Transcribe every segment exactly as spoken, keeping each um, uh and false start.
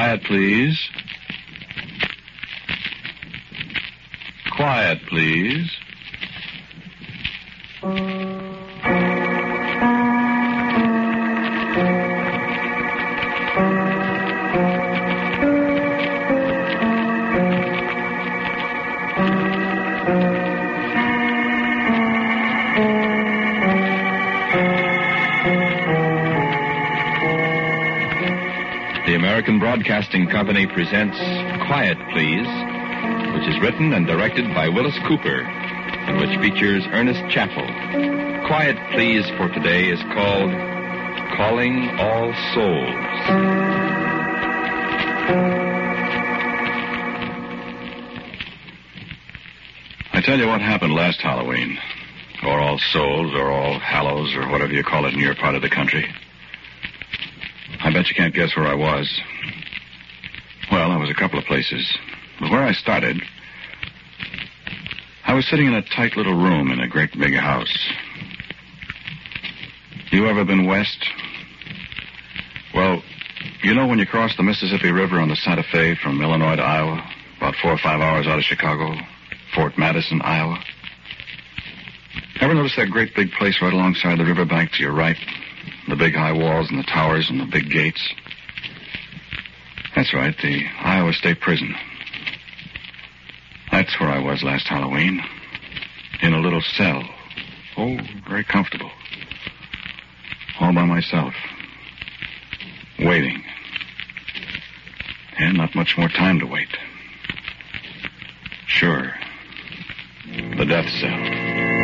Quiet, please. Quiet, please. The American Broadcasting Company presents Quiet, Please, which is written and directed by Willis Cooper, and which features Ernest Chappell. Quiet, Please for today is called Calling All Souls. I tell you what happened last Halloween, or All Souls, or All Hallows, or whatever you call it in your part of the country. I bet you can't guess where I was. Well, I was a couple of places. But where I started, I was sitting in a tight little room in a great big house. You ever been west? Well, you know when you cross the Mississippi River on the Santa Fe from Illinois to Iowa, about four or five hours out of Chicago, Fort Madison, Iowa? Ever notice that great big place right alongside the riverbank to your right? The big high walls and the towers and the big gates. That's right, the Iowa State Prison. That's where I was last Halloween. In a little cell. Oh, very comfortable. All by myself. Waiting. And not much more time to wait. Sure. The death cell.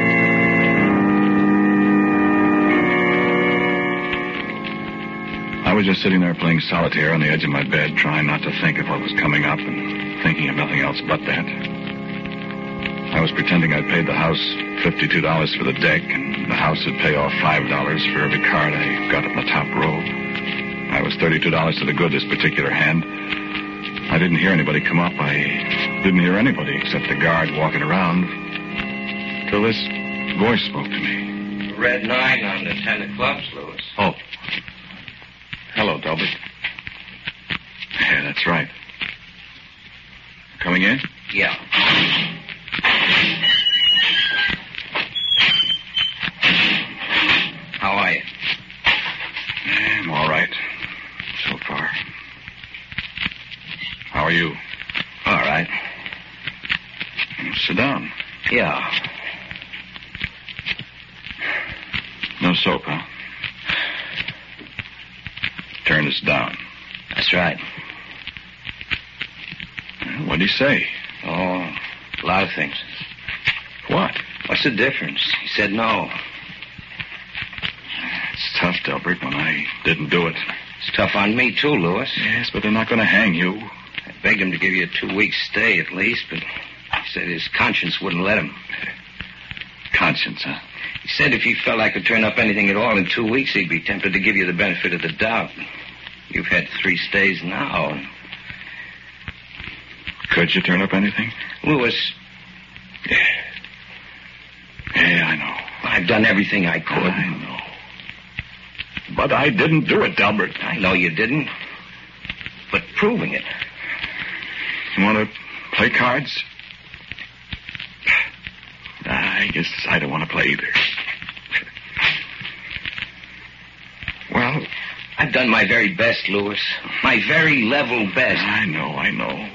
I was just sitting there playing solitaire on the edge of my bed, trying not to think of what was coming up and thinking of nothing else but that. I was pretending I'd paid the house fifty-two dollars for the deck, and the house would pay off five dollars for every card I got up in the top row. I was thirty-two dollars to the good this particular hand. I didn't hear anybody come up. I didn't hear anybody except the guard walking around till this voice spoke to me. Red nine on the ten of clubs, Louis. Oh. Hello, Delbert. Yeah, that's right. Coming in? Yeah. How are you? Yeah, I'm all right. So far. How are you? All right. Sit down. Yeah. No soap, huh? Turn this down. That's right. What'd he say? Oh, a lot of things. What? What's the difference? He said no. It's tough, Delbert, when I didn't do it. It's tough on me, too, Louis. Yes, but they're not going to hang you. I begged him to give you a two-week stay at least, but he said his conscience wouldn't let him. Conscience, huh? He said if he felt I could turn up anything at all in two weeks, he'd be tempted to give you the benefit of the doubt. You've had three stays now. Could you turn up anything? Louis. Yeah. Yeah, I know. I've done everything I could. I know. But I didn't do it, Delbert. I know you didn't. But proving it. You want to play cards? I guess I don't want to play either. Well, I've done my very best, Louis. My very level best. I know, I know.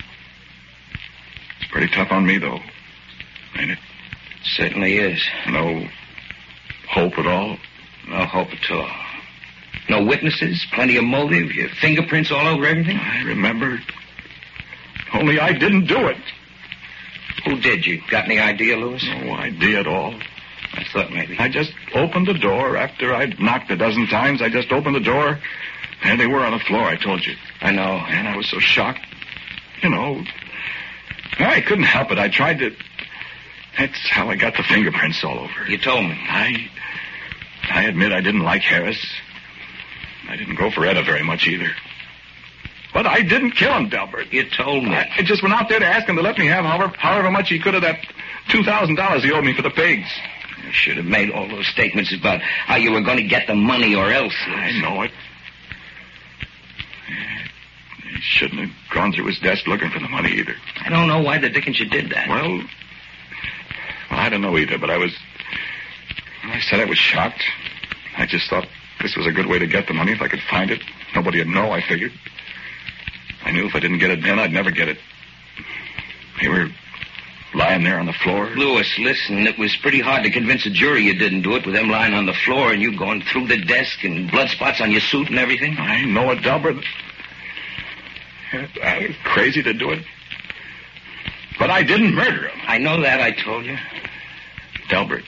It's pretty tough on me, though. Ain't it? Certainly is. No hope at all? No hope at all. No witnesses, plenty of motive, your fingerprints all over everything? I remember. Only I didn't do it. Who did you? Got any idea, Louis? No idea at all. I thought maybe. I just opened the door after I'd knocked a dozen times. I just opened the door, and they were on the floor, I told you. I know. And I was so shocked. You know, I couldn't help it. I tried to... That's how I got the fingerprints all over. You told me. I... I admit I didn't like Harris. I didn't go for Etta very much either. But I didn't kill him, Delbert. You told me. I, I just went out there to ask him to let me have however, however much he could of that two thousand dollars he owed me for the pigs. You should have made all those statements about how you were going to get the money or else. I know it. shouldn't have gone through his desk looking for the money either. I don't know why the dickens you did that. Well, well, I don't know either, but I was... I said I was shocked. I just thought this was a good way to get the money if I could find it. Nobody would know, I figured. I knew if I didn't get it then, I'd never get it. You were lying there on the floor. Lewis, listen, it was pretty hard to convince a jury you didn't do it with them lying on the floor and you going through the desk and blood spots on your suit and everything. I know it, Delbert. I was crazy to do it. But I didn't murder him. I know that, I told you. Delbert,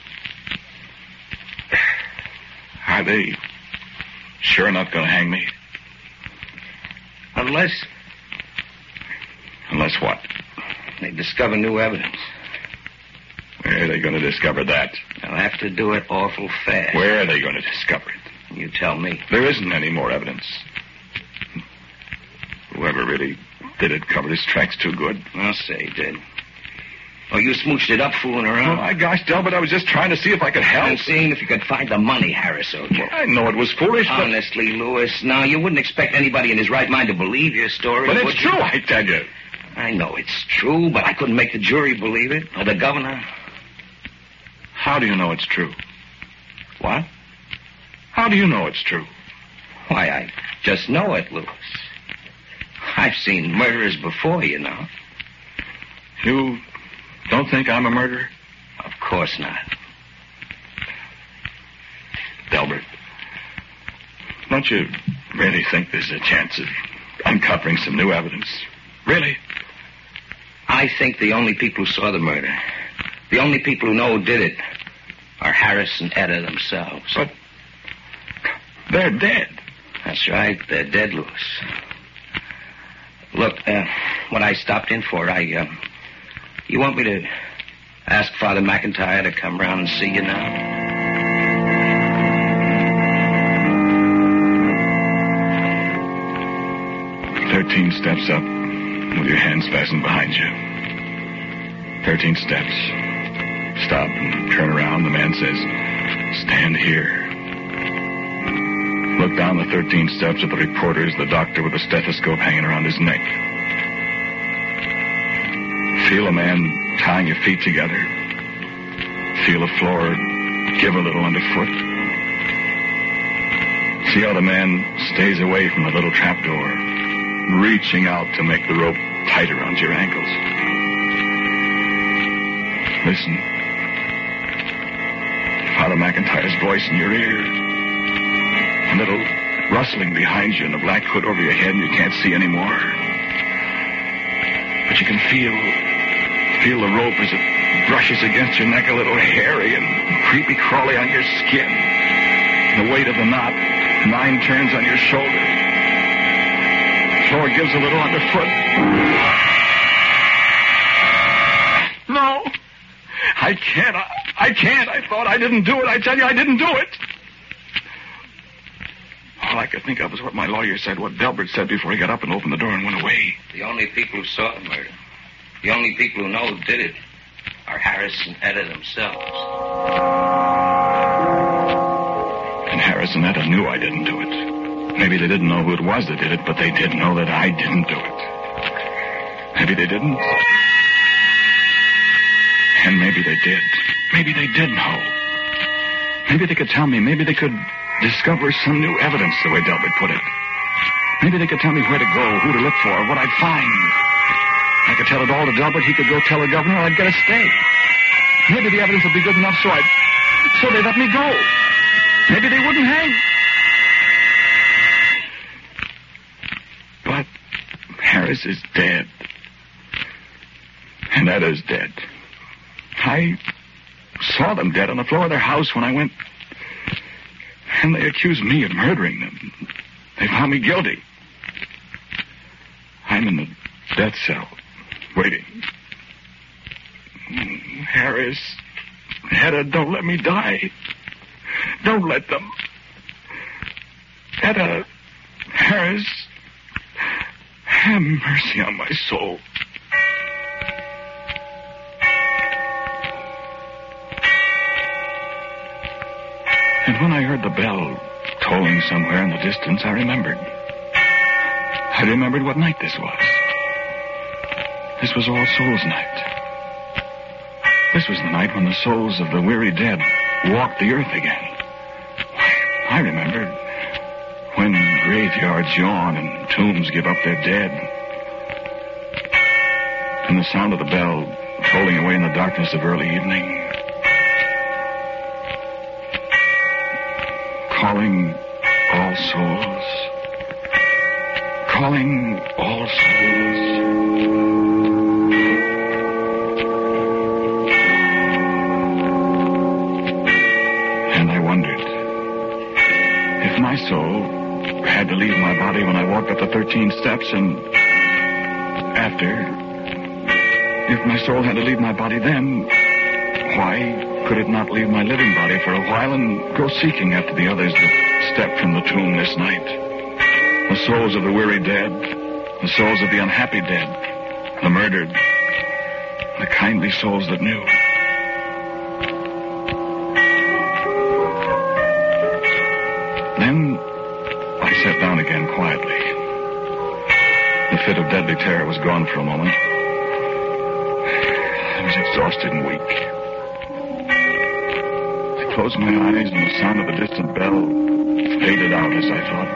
are they sure not going to hang me? Unless... Unless what? They discover new evidence. Where are they going to discover that? They'll have to do it awful fast. Where are they going to discover it? You tell me. There isn't any more evidence. Whoever really did it covered his tracks too good. I'll say he did. Oh, you smooched it up fooling around? Oh, my gosh, Delbert, I was just trying to see if I could help. And seeing if you could find the money, Harris, Ojo. Well, I know it was foolish, but... Honestly, Lewis, now, you wouldn't expect anybody in his right mind to believe your story. But it's true, you? I tell you. I know it's true, but I couldn't make the jury believe it, or the governor. How do you know it's true? What? How do you know it's true? Why, I just know it, Lewis. I've seen murderers before, you know. You don't think I'm a murderer? Of course not. Delbert, don't you really think there's a chance of uncovering some new evidence? Really? I think the only people who saw the murder, the only people who know who did it, are Harris and Etta themselves. But they're dead. That's right, they're dead, Lewis. Look, uh, what I stopped in for, I, uh, you want me to ask Father McIntyre to come round and see you now? Thirteen steps up with your hands fastened behind you. Thirteen steps. Stop and turn around. The man says, stand here. Look down the thirteen steps at the reporters, the doctor with a stethoscope hanging around his neck. Feel a man tying your feet together. Feel the floor give a little underfoot. See how the man stays away from the little trapdoor, reaching out to make the rope tight around your ankles. Listen. Father McIntyre's voice in your ear. A little rustling behind you and the black hood over your head, and you can't see anymore. But you can feel, feel the rope as it brushes against your neck, a little hairy and creepy crawly on your skin. The weight of the knot, nine turns on your shoulder. The floor gives a little underfoot. No, I can't. I, I can't. I thought I didn't do it. I tell you, I didn't do it. All I could think of was what my lawyer said, what Delbert said before he got up and opened the door and went away. The only people who saw the murder, the only people who know who did it, are Harris and Etta themselves. And Harris and Etta knew I didn't do it. Maybe they didn't know who it was that did it, but they did know that I didn't do it. Maybe they didn't. And maybe they did. Maybe they did know. Maybe they could tell me. Maybe they could discover some new evidence, the way Delbert put it. Maybe they could tell me where to go, who to look for, what I'd find. I could tell it all to Delbert. He could go tell the governor. I'd get a stay. Maybe the evidence would be good enough so I'd... so they'd let me go. Maybe they wouldn't hang. But Harris is dead. And Etta's dead. I saw them dead on the floor of their house when I went... And they accused me of murdering them. They found me guilty. I'm in the death cell, waiting. Harris, Etta, don't let me die. Don't let them. Etta, Harris, have mercy on my soul. And when I heard the bell tolling somewhere in the distance, I remembered. I I remembered what night this was. This was All Souls' night. This was the night when the souls of the weary dead walked the earth again. I remembered when graveyards yawn and tombs give up their dead. And the sound of the bell tolling away in the darkness of early evening. Calling all souls. Calling all souls. And I wondered if my soul had to leave my body when I walked up the thirteen steps, and after, if my soul had to leave my body then, why could it not leave my living body for a while and go seeking after the others that stepped from the tomb this night? The souls of the weary dead, the souls of the unhappy dead, the murdered, the kindly souls that knew. Then I sat down again quietly. The fit of deadly terror was gone for a moment. I was exhausted and weak. I closed my eyes and the sound of the distant bell faded out as I thought.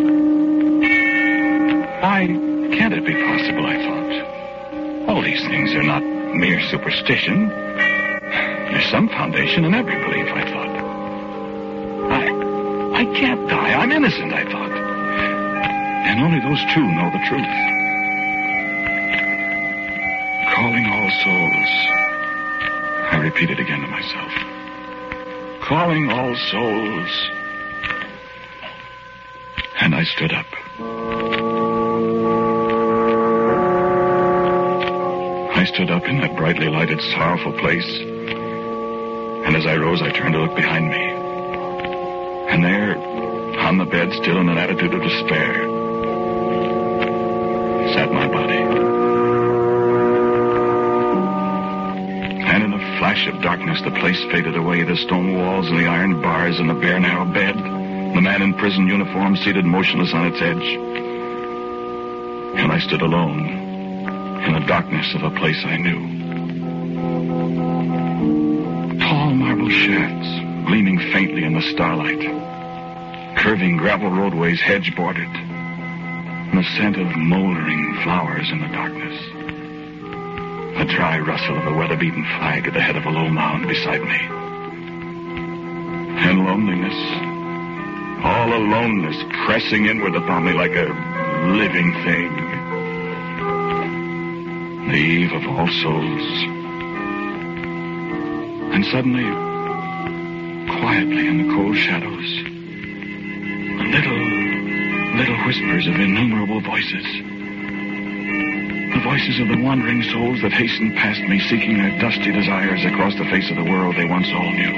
Why can't it be possible, I thought. All these things are not mere superstition. There's some foundation in every belief, I thought. I, I can't die. I'm innocent, I thought. And only those two know the truth. Calling all souls, I repeated again to myself. Calling all souls. And I stood up. I stood up in that brightly lighted, sorrowful place. And as I rose, I turned to look behind me. And there, on the bed, still in an attitude of despair, sat my body. And in a flash of darkness, the place faded away, the stone walls and the iron bars and the bare, narrow bed, the man in prison uniform seated motionless on its edge. And I stood alone in the darkness of a place I knew. Tall marble shafts gleaming faintly in the starlight. Curving gravel roadways hedge-bordered. And the scent of moldering flowers in the darkness. The dry rustle of a weather-beaten flag at the head of a low mound beside me. And loneliness. All aloneness pressing inward upon me like a living thing. The eve of All Souls. And suddenly, quietly in the cold shadows, little, little whispers of innumerable voices. The voices of the wandering souls that hastened past me, seeking their dusty desires across the face of the world they once all knew.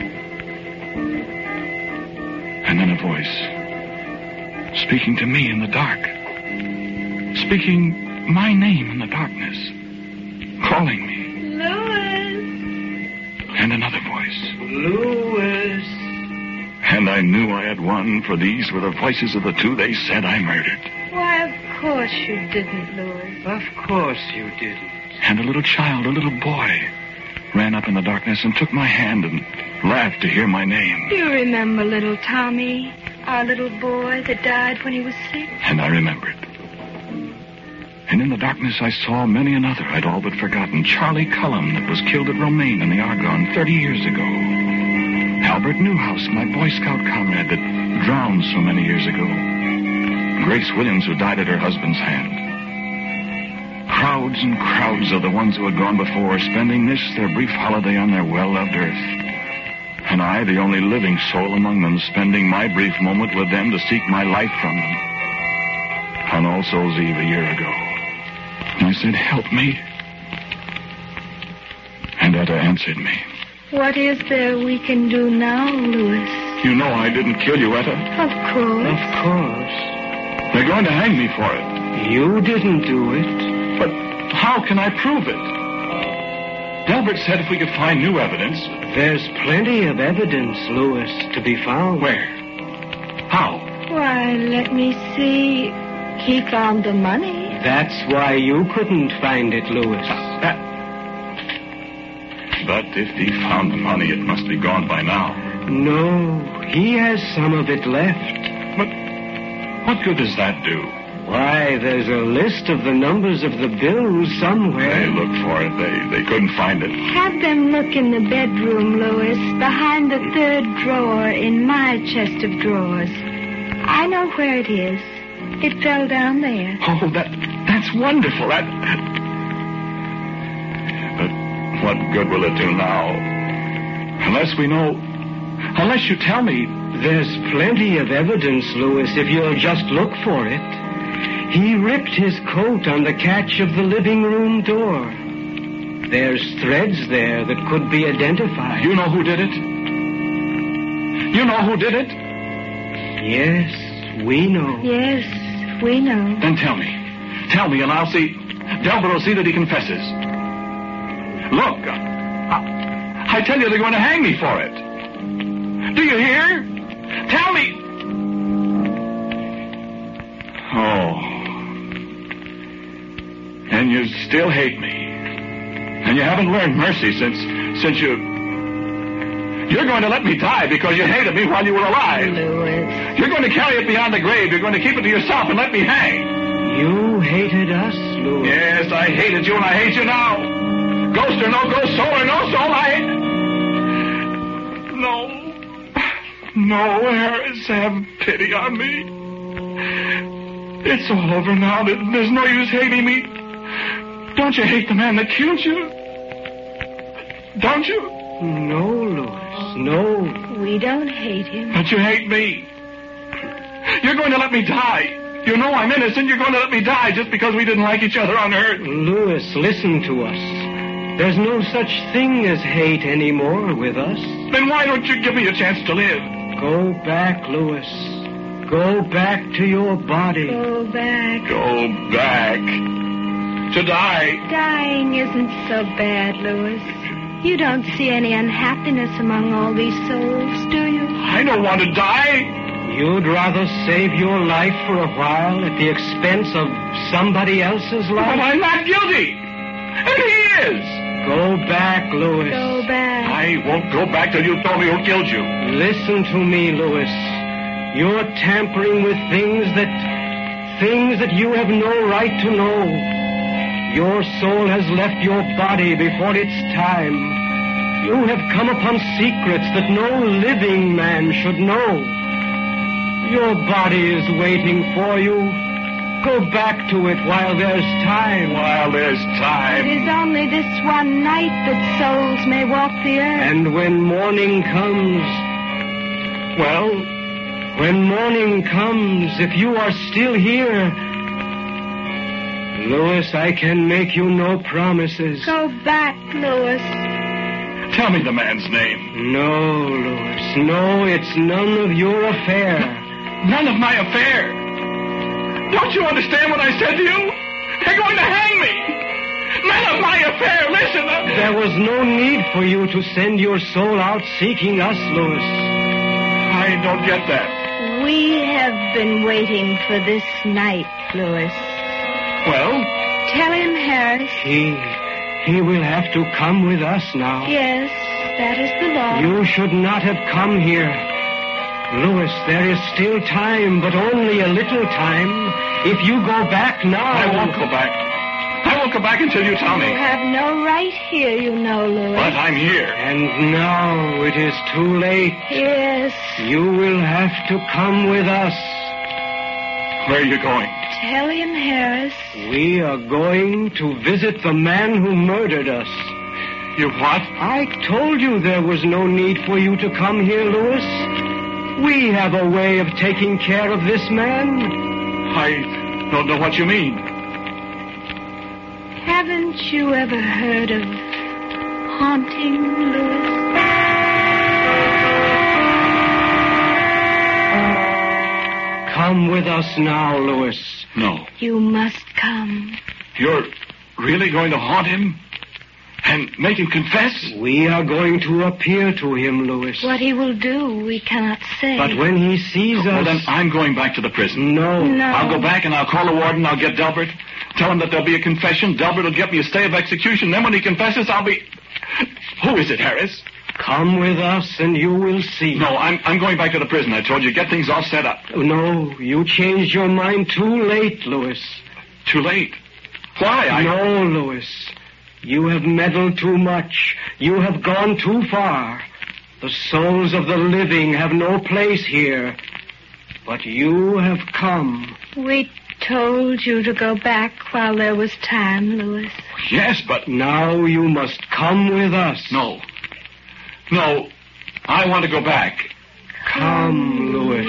And then a voice, speaking to me in the dark, speaking my name in the darkness, calling me. Louis. And another voice. Louis. And I knew I had won, for these were the voices of the two they said I murdered. Why, of course you didn't, Louis. Of course you didn't. And a little child, a little boy, ran up in the darkness and took my hand and laughed to hear my name. Do you remember little Tommy, our little boy that died when he was sick? And I remembered. And in the darkness I saw many another I'd all but forgotten. Charlie Cullum, that was killed at Romaine in the Argonne thirty years ago. Albert Newhouse, my Boy Scout comrade that drowned so many years ago. Grace Williams, who died at her husband's hand. Crowds and crowds of the ones who had gone before, spending this, their brief holiday on their well-loved earth. And I, the only living soul among them, spending my brief moment with them to seek my life from them. On All Souls' Eve a year ago. I said, help me. And Etta answered me. What is there we can do now, Louis? You know I didn't kill you, Etta. Of course. Of course. They're going to hang me for it. You didn't do it. But how can I prove it? Delbert said if we could find new evidence. There's plenty of evidence, Louis, to be found. Where? How? Why, let me see. He found the money. That's why you couldn't find it, Louis. That... But if he found the money, it must be gone by now. No, he has some of it left. But what good does that do? Why, there's a list of the numbers of the bills somewhere. They looked for it. They they couldn't find it. Have them look in the bedroom, Louis, behind the third drawer in my chest of drawers. I know where it is. It fell down there. Oh, that that's wonderful. That. But what good will it do now? Unless we know. Unless you tell me. There's plenty of evidence, Louis, if you'll just look for it. He ripped his coat on the catch of the living room door. There's threads there that could be identified. You know who did it? You know who did it? Yes, we know. Yes, we know. Then tell me. Tell me, and I'll see. Delbert will see that he confesses. Look, I, I tell you, they're going to hang me for it. Do you hear? Tell me. Oh. And you still hate me. And you haven't learned mercy since since you... You're going to let me die because you hated me while you were alive. Louis. You're going to carry it beyond the grave. You're going to keep it to yourself and let me hang. You hated us, Louis. Yes, I hated you and I hate you now. Ghost or no ghost, soul or no soul, I hate... No. No, Harris, have pity on me. It's all over now. There's no use hating me. Don't you hate the man that killed you? Don't you? No, Louis, no. We don't hate him. But you hate me. You're going to let me die. You know I'm innocent. You're going to let me die just because we didn't like each other on Earth. Louis, listen to us. There's no such thing as hate anymore with us. Then why don't you give me a chance to live? Go back, Louis. Go back to your body. Go back. Go back. To die. Dying isn't so bad, Louis. You don't see any unhappiness among all these souls, do you? I don't want to die. You'd rather save your life for a while at the expense of somebody else's life? But I'm not guilty. And he is. Go back, Louis. Go back. I won't go back till you tell me who killed you. Listen to me, Louis. You're tampering with things that... things that you have no right to know. Your soul has left your body before its time. You have come upon secrets that no living man should know. Your body is waiting for you. Go back to it while there's time. While there's It time. is only this one night that souls may walk the earth. And when morning comes... Well, when morning comes, if you are still here... Louis, I can make you no promises. Go back, Louis. Tell me the man's name. No, Louis, no, it's none of your affair. None of my affair. Don't you understand what I said to you? They're going to hang me. None of my affair. Listen. Uh... There was no need for you to send your soul out seeking us, Louis. I don't get that. We have been waiting for this night, Louis. Well? Tell him, Harris. He... he will have to come with us now. Yes, that is the law. You should not have come here. Louis, there is still time, but only a little time. If you go back now... I won't go back. I won't go back until you tell me. You have no right here, you know, Louis. But I'm here. And now it is too late. Yes. You will have to come with us. Where are you going? Tell him, Harris. We are going to visit the man who murdered us. You what? I told you there was no need for you to come here, Louis. We have a way of taking care of this man. I don't know what you mean. Haven't you ever heard of haunting, Louis? Come with us now, Louis. No. You must come. You're really going to haunt him? And make him confess? We are going to appear to him, Louis. What he will do, we cannot say. But when he sees Well, us... then I'm going back to the prison. No. No. I'll go back and I'll call the warden. I'll get Delbert. Tell him that there'll be a confession. Delbert will get me a stay of execution. Then when he confesses, I'll be... Who is it, Harris? Come with us and you will see. No, I'm I'm going back to the prison. I told you. Get things all set up. No, you changed your mind too late, Louis. Too late. Why? I... No, Louis. You have meddled too much. You have gone too far. The souls of the living have no place here. But you have come. We told you to go back while there was time, Louis. Yes, but... Now you must come with us. No. No. I want to go back. Come, Louis.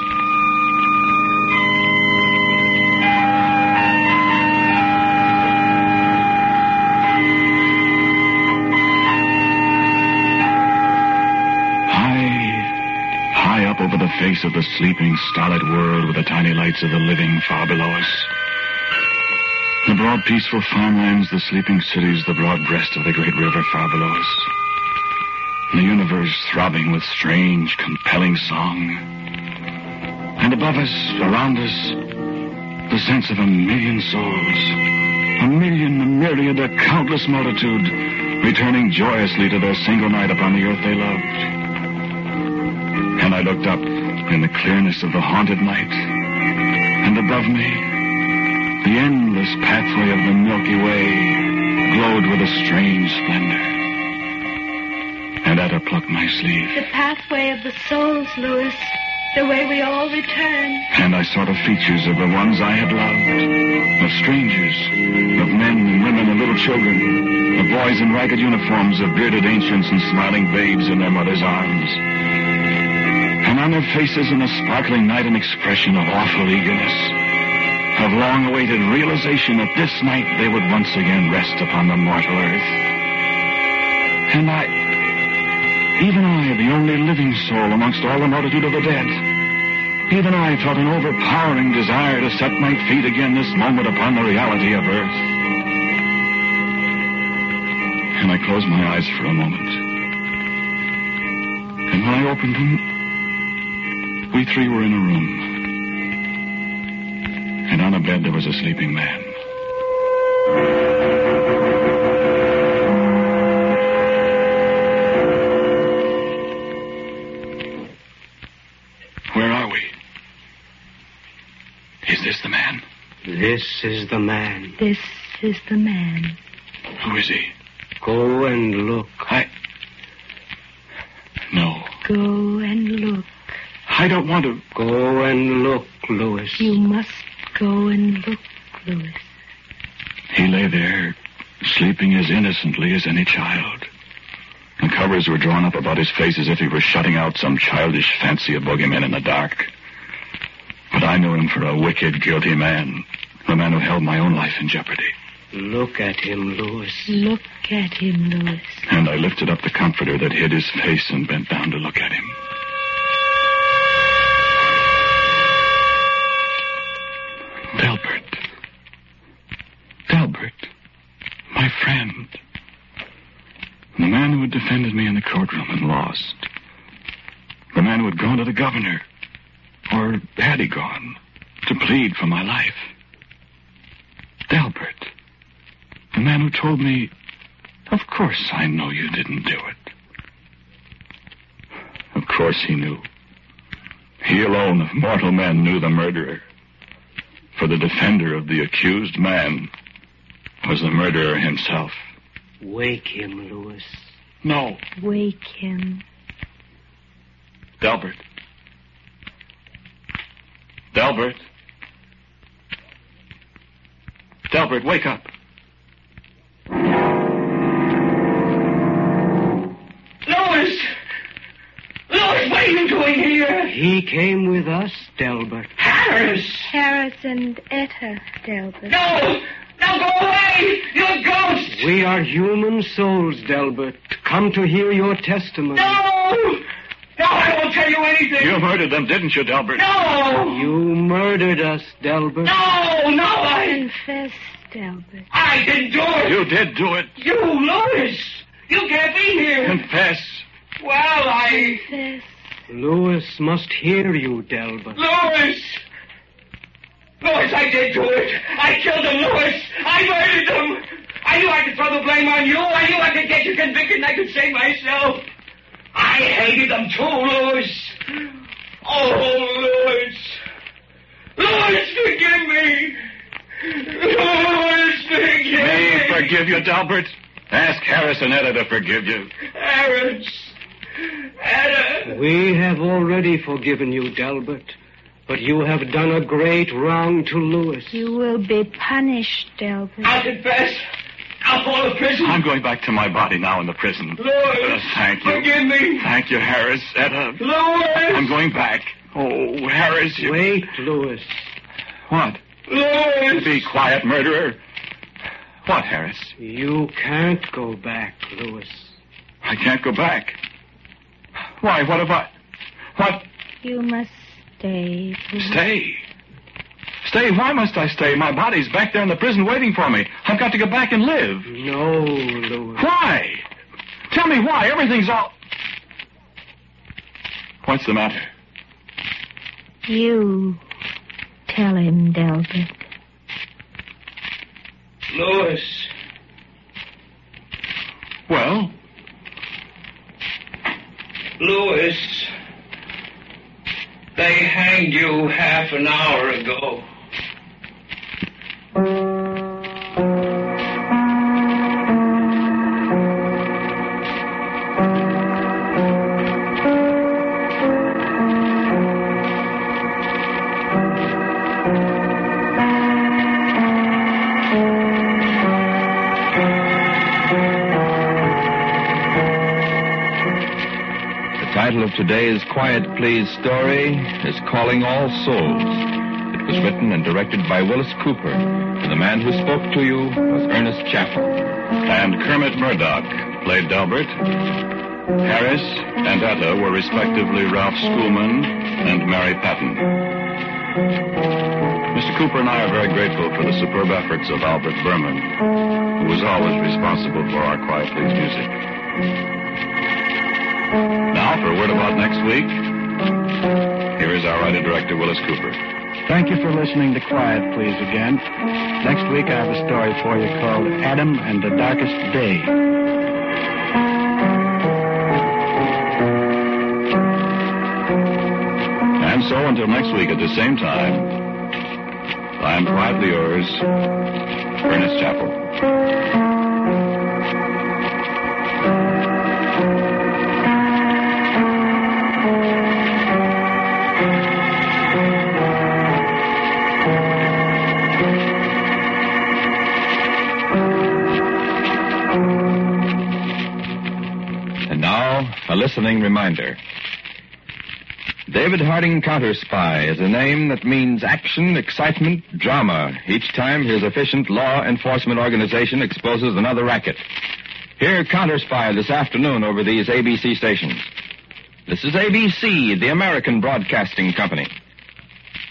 High up over the face of the sleeping, starlit world with the tiny lights of the living far below us. The broad, peaceful farmlands, the sleeping cities, the broad breast of the great river far below us. The universe throbbing with strange, compelling song. And above us, around us, the sense of a million souls. A million, a myriad, a countless multitude, returning joyously to their single night upon the earth they loved. And I looked up in the clearness of the haunted night. And above me, the endless pathway of the Milky Way glowed with a strange splendor. And Etta plucked my sleeve. The pathway of the souls, Louis. The way we all return. And I saw the features of the ones I had loved. Of strangers. Of men and women and little children. Of boys in ragged uniforms. Of bearded ancients and smiling babes in their mother's arms. And on their faces in the sparkling night an expression of awful eagerness. Of long-awaited realization that this night they would once again rest upon the mortal earth. And I... Even I, the only living soul amongst all the multitude of the dead, even I felt an overpowering desire to set my feet again this moment upon the reality of earth. And I closed my eyes for a moment. And when I opened them, we three were in a room. And on a bed there was a sleeping man. This is the man. This is the man. Who is he? Go and look. I... No. Go and look. I don't want to... Go and look, Louis. You must go and look, Louis. He lay there, sleeping as innocently as any child. The covers were drawn up about his face as if he were shutting out some childish fancy of boogeymen in the dark. But I knew him for a wicked, guilty man. The man who held my own life in jeopardy. Look at him, Louis. Look at him, Louis. And I lifted up the comforter that hid his face and bent down to look at him. Delbert. Delbert. My friend. The man who had defended me in the courtroom and lost. The man who had gone to the governor. Or had he gone to plead for my life? Delbert. The man who told me, of course I know you didn't do it. Of course he knew. He alone of mortal men knew the murderer. For the defender of the accused man was the murderer himself. Wake him, Louis. No. Wake him. Delbert. Delbert. Delbert, wake up. Louis! Louis, what are you doing here? He came with us, Delbert. Harris! Harris and Etta, Delbert. No! Now go away! You're a ghost! We are human souls, Delbert. Come to hear your testimony. No! No, I won't tell you anything. You murdered them, didn't you, Delbert? No! You murdered us, Delbert. No, no, I... Confess, Delbert. I didn't do it. You did do it. You, Louis. You can't be here. Confess. Well, I... Confess. Louis must hear you, Delbert. Louis! Louis, I did do it. I killed him, Louis. I murdered him. I knew I could throw the blame on you. I knew I could get you convicted and I could save myself. I hated them too, Louis. Oh, Louis. Louis, forgive me. Louis, forgive me. Me forgive you, Delbert? Ask Harris and Etta to forgive you. Harris. Etta. We have already forgiven you, Delbert. But you have done a great wrong to Louis. You will be punished, Delbert. I'll confess. I'll fall to prison. I'm going back to my body now in the prison. Louis. Uh, thank you. Forgive me. Thank you, Harris. Etta. Louis. I'm going back. Oh, Harris, you... Wait, Louis. What? Louis. Be quiet, murderer. What, Harris? You can't go back, Louis. I can't go back. Why, what have I... What? You must stay. Louis. Stay? Stay? Why must I stay? My body's back there in the prison waiting for me. I've got to go back and live. No, Louis. Why? Tell me why. Everything's all... What's the matter? You tell him, Delbert. Louis. Well? Louis. They hanged you half an hour ago. The title of today's Quiet Please story is Calling All Souls. It was written and directed by Willis Cooper, and the man who spoke to you was Ernest Chappell. And Kermit Murdoch played Delbert. Harris and Etta were respectively Ralph Schoolman and Mary Patton. Mister Cooper and I are very grateful for the superb efforts of Albert Berman, who was always responsible for our Quiet Please music. Now, for a word about next week, here is our writer-director, Willis Cooper. Thank you for listening to Quiet Please again. Next week I have a story for you called Adam and the Darkest Day. And so, until next week at the same time, I am quietly yours, Ernest Chappell. A listening reminder. David Harding Counter Spy is a name that means action, excitement, drama each time his efficient law enforcement organization exposes another racket. Hear Counter Spy this afternoon over these A B C stations. This is A B C, the American Broadcasting Company.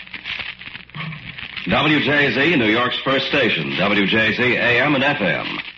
W J Z, New York's first station. W J Z A M and F M.